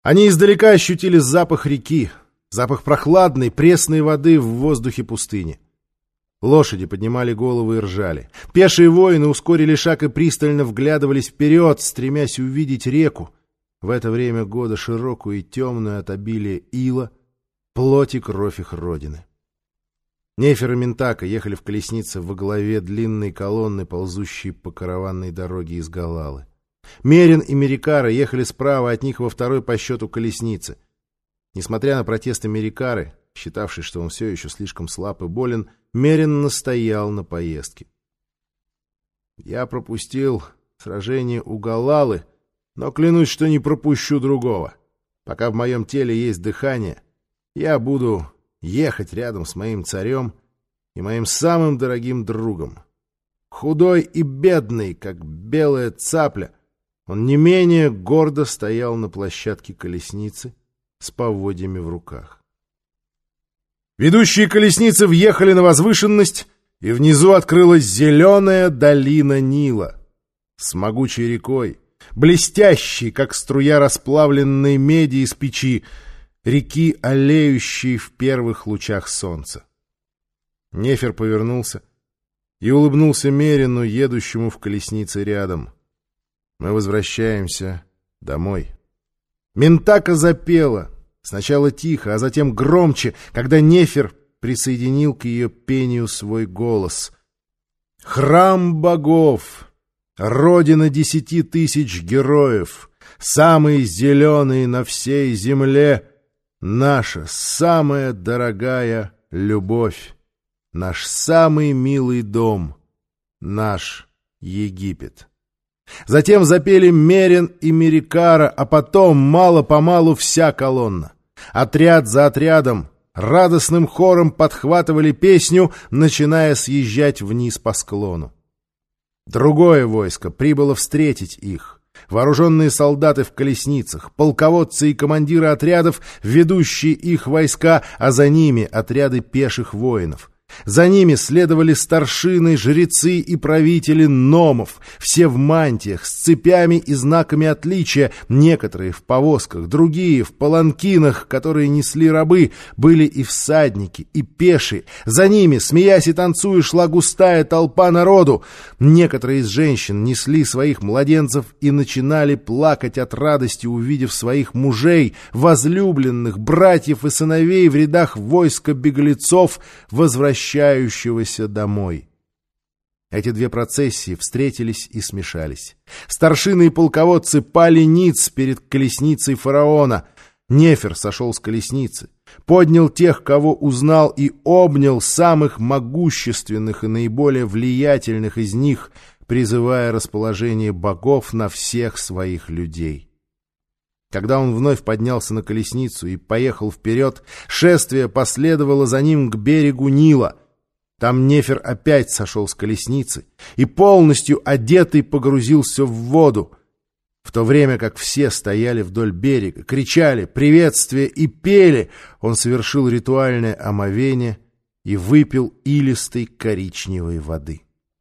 Они издалека ощутили запах реки, запах прохладной, пресной воды в воздухе пустыни. Лошади поднимали головы и ржали. Пешие воины ускорили шаг и пристально вглядывались вперед, стремясь увидеть реку, в это время года широкую и темную от обилия ила, плоть и кровь их родины. Нефер и Ментака ехали в колеснице во главе длинной колонны, ползущей по караванной дороге из Галалы. Мерин и Мерикара ехали справа от них во второй по счету колеснице. Несмотря на протесты Мерикары, считавший, что он все еще слишком слаб и болен, Мерин настоял на поездке. «Я пропустил сражение у Галалы, но клянусь, что не пропущу другого. Пока в моем теле есть дыхание, я буду ехать рядом с моим царем и моим самым дорогим другом. Худой и бедный, как белая цапля, он не менее гордо стоял на площадке колесницы с поводьями в руках. Ведущие колесницы въехали на возвышенность, и внизу открылась зеленая долина Нила с могучей рекой, блестящей, как струя расплавленной меди из печи, реки, аллеющей в первых лучах солнца. Нефер повернулся и улыбнулся Мерину, едущему в колеснице рядом. «Мы возвращаемся домой». Ментака запела, сначала тихо, а затем громче, когда Нефер присоединил к ее пению свой голос. «Храм богов, родина 10 000 героев, самые зеленые на всей земле, наша самая дорогая любовь, наш самый милый дом, наш Египет». Затем запели Мерин и Мерикара, а потом мало-помалу вся колонна. Отряд за отрядом радостным хором подхватывали песню, начиная съезжать вниз по склону. Другое войско прибыло встретить их. Вооруженные солдаты в колесницах, полководцы и командиры отрядов, ведущие их войска, а за ними отряды пеших воинов. За ними следовали старшины, жрецы и правители номов, все в мантиях, с цепями и знаками отличия, некоторые в повозках, другие в паланкинах, которые несли рабы, были и всадники, и пешие. За ними, смеясь и танцуя, шла густая толпа народу. Некоторые из женщин несли своих младенцев и начинали плакать от радости, увидев своих мужей, возлюбленных, братьев и сыновей в рядах войска беглецов, возвращающегося домой. Эти две процессии встретились и смешались. Старшины и полководцы пали ниц перед колесницей фараона. Нефер сошел с колесницы, поднял тех, кого узнал, и обнял самых могущественных и наиболее влиятельных из них, призывая расположение богов на всех своих людей. Когда он вновь поднялся на колесницу и поехал вперед, шествие последовало за ним к берегу Нила. Там Нефер опять сошел с колесницы и полностью одетый погрузился в воду, в то время как все стояли вдоль берега, кричали приветствия и пели. Он совершил ритуальное омовение и выпил илистой коричневой воды.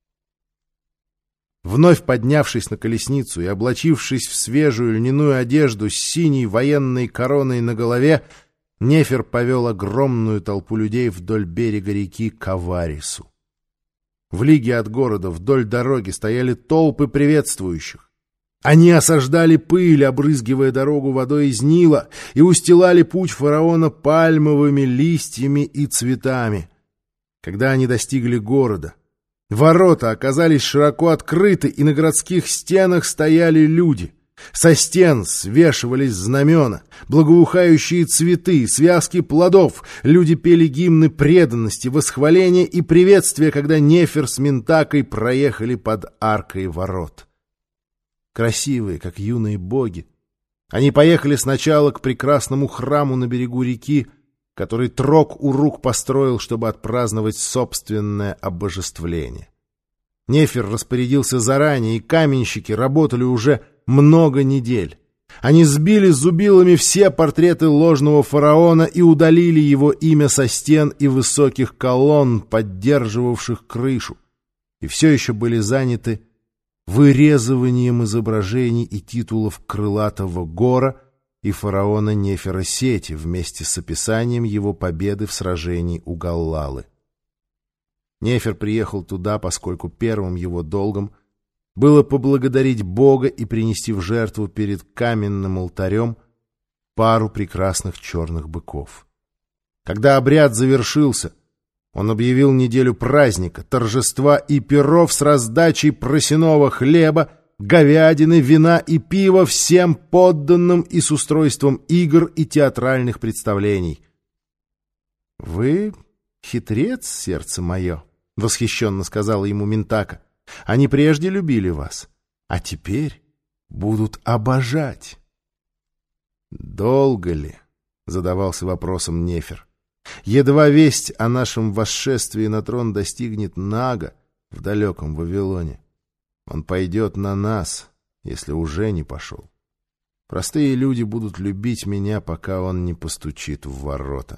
Вновь поднявшись на колесницу и облачившись в свежую льняную одежду с синей военной короной на голове, Нефер повел огромную толпу людей вдоль берега реки к Аварису. В лиге от города вдоль дороги стояли толпы приветствующих. Они осаждали пыль, обрызгивая дорогу водой из Нила, и устилали путь фараона пальмовыми листьями и цветами. Когда они достигли города, ворота оказались широко открыты, и на городских стенах стояли люди. Со стен свешивались знамена, благоухающие цветы, связки плодов. Люди пели гимны преданности, восхваления и приветствия, когда Нефер с Ментакой проехали под аркой ворот. Красивые, как юные боги, они поехали сначала к прекрасному храму на берегу реки, который Трок-Урук построил, чтобы отпраздновать собственное обожествление. Нефер распорядился заранее, и каменщики работали уже много недель. Они сбили зубилами все портреты ложного фараона и удалили его имя со стен и высоких колонн, поддерживавших крышу, и все еще были заняты вырезыванием изображений и титулов крылатого гора и фараона Нефера Сети вместе с описанием его победы в сражении у Галлалы. Нефер приехал туда, поскольку первым его долгом было поблагодарить Бога и принести в жертву перед каменным алтарем пару прекрасных черных быков. Когда обряд завершился, он объявил неделю праздника, торжества и пиров с раздачей просяного хлеба, говядины, вина и пива всем подданным и с устройством игр и театральных представлений. — Вы хитрец, сердце мое, — восхищенно сказала ему Минтака. — Они прежде любили вас, а теперь будут обожать. — Долго ли? — задавался вопросом Нефер. Едва весть о нашем восшествии на трон достигнет Нага в далеком Вавилоне, он пойдет на нас, если уже не пошел. Простые люди будут любить меня, пока он не постучит в ворота.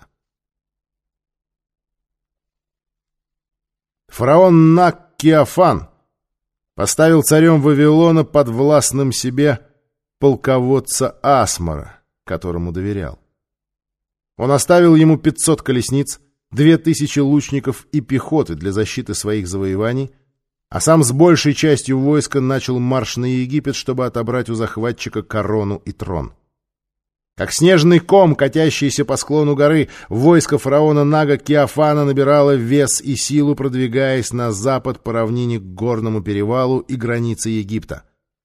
Фараон Наг Кеофан поставил царем Вавилона подвластным себе полководца Асмара, которому доверял. Он оставил ему 500 колесниц, 2000 лучников и пехоты для защиты своих завоеваний, а сам с большей частью войска начал марш на Египет, чтобы отобрать у захватчика корону и трон. Как снежный ком, катящийся по склону горы, войско фараона Нага Кеофана набирало вес и силу, продвигаясь на запад по равнине к горному перевалу и границе Египта.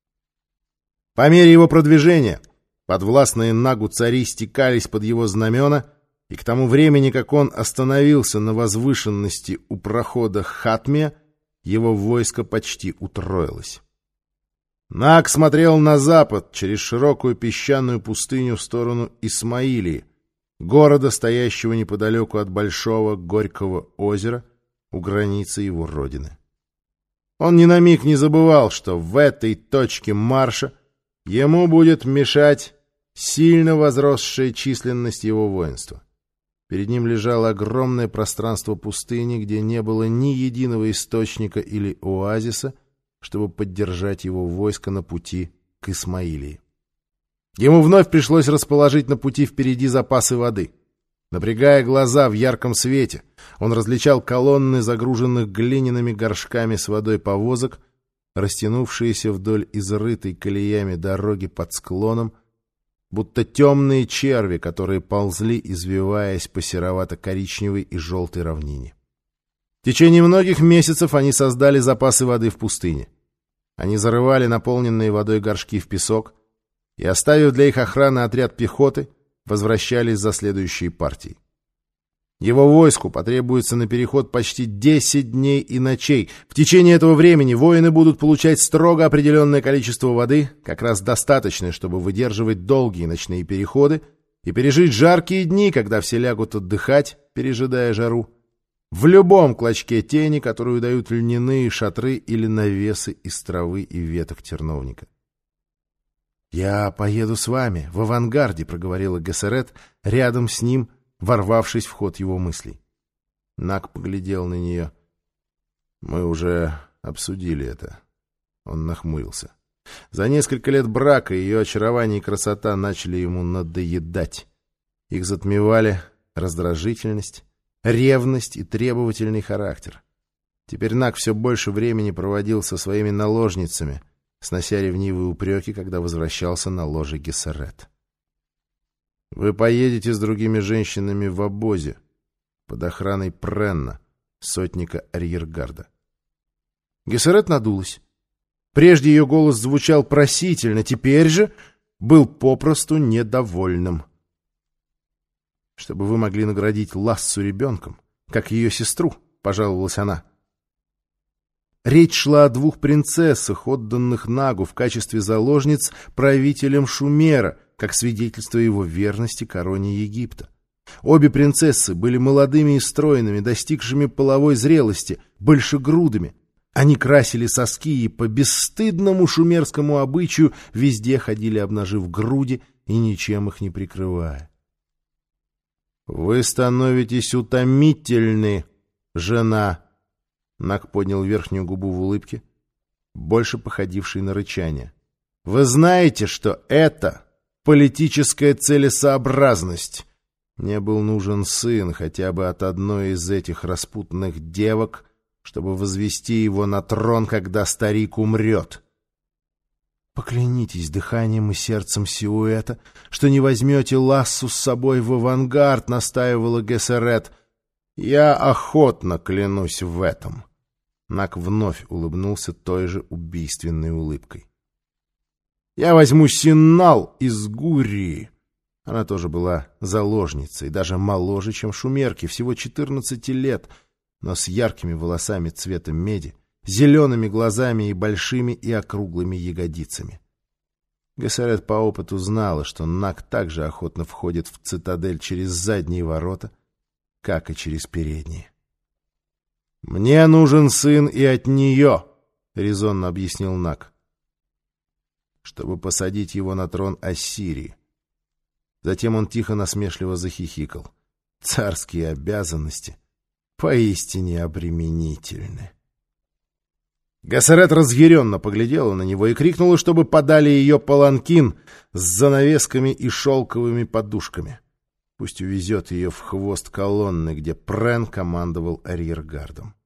По мере его продвижения подвластные Нагу цари стекались под его знамена, и к тому времени, как он остановился на возвышенности у прохода Хатмия, его войско почти утроилось. Наг смотрел на запад, через широкую песчаную пустыню в сторону Исмаилии, города, стоящего неподалеку от большого горького озера у границы его родины. Он ни на миг не забывал, что в этой точке марша ему будет мешать сильно возросшая численность его воинства. Перед ним лежало огромное пространство пустыни, где не было ни единого источника или оазиса, чтобы поддержать его войско на пути к Исмаилии. Ему вновь пришлось расположить на пути впереди запасы воды. Напрягая глаза в ярком свете, он различал колонны загруженных глиняными горшками с водой повозок, растянувшиеся вдоль изрытой колеями дороги под склоном, будто темные черви, которые ползли, извиваясь по серовато-коричневой и желтой равнине. В течение многих месяцев они создали запасы воды в пустыне. Они зарывали наполненные водой горшки в песок и, оставив для их охраны отряд пехоты, возвращались за следующей партией. Его войску потребуется на переход почти 10 дней и ночей. В течение этого времени воины будут получать строго определенное количество воды, как раз достаточное, чтобы выдерживать долгие ночные переходы и пережить жаркие дни, когда все лягут отдыхать, пережидая жару, в любом клочке тени, которую дают льняные шатры или навесы из травы и веток терновника. «Я поеду с вами, в авангарде», — проговорила Гессерет рядом с ним, ворвавшись в ход его мыслей. Наг поглядел на нее. «Мы уже обсудили это». Он нахмурился. За несколько лет брака ее очарование и красота начали ему надоедать. Их затмевали раздражительность, ревность и требовательный характер. Теперь Наг все больше времени проводил со своими наложницами, снося ревнивые упреки, когда возвращался на ложе Гессерет. «Вы поедете с другими женщинами в обозе под охраной Пренна, сотника арьергарда». Гессерет надулась. Прежде ее голос звучал просительно, теперь же был попросту недовольным. «Чтобы вы могли наградить Лассу ребенком, как ее сестру», — пожаловалась она. Речь шла о 2 принцессах, отданных Нагу в качестве заложниц правителем Шумера, как свидетельство его верности короне Египта. Обе принцессы были молодыми и стройными, достигшими половой зрелости, большегрудыми. Они красили соски и по бесстыдному шумерскому обычаю везде ходили, обнажив груди и ничем их не прикрывая. «Вы становитесь утомительны, жена!» Наг поднял верхнюю губу в улыбке, больше походившей на рычание. «Вы знаете, что это политическая целесообразность. Мне был нужен сын хотя бы от одной из этих распутных девок, чтобы возвести его на трон, когда старик умрет. Поклянитесь дыханием и сердцем Сиуэта, что не возьмете Лассу с собой в авангард, — настаивала Гессерет. Я охотно клянусь в этом. Нак вновь улыбнулся той же убийственной улыбкой. Я возьму Синнал из Гурии. Она тоже была заложницей, даже моложе, чем шумерки, всего 14 лет, но с яркими волосами цвета меди, зелеными глазами и большими и округлыми ягодицами. Гессерет по опыту знала, что Нак также охотно входит в цитадель через задние ворота, как и через передние. «Мне нужен сын и от нее», — резонно объяснил Нак, «чтобы посадить его на трон Ассирии». Затем он тихо насмешливо захихикал. «Царские обязанности поистине обременительны». Гессерет разъяренно поглядела на него и крикнула, чтобы подали ее паланкин с занавесками и шелковыми подушками. Пусть увезет ее в хвост колонны, где Прен командовал арьергардом.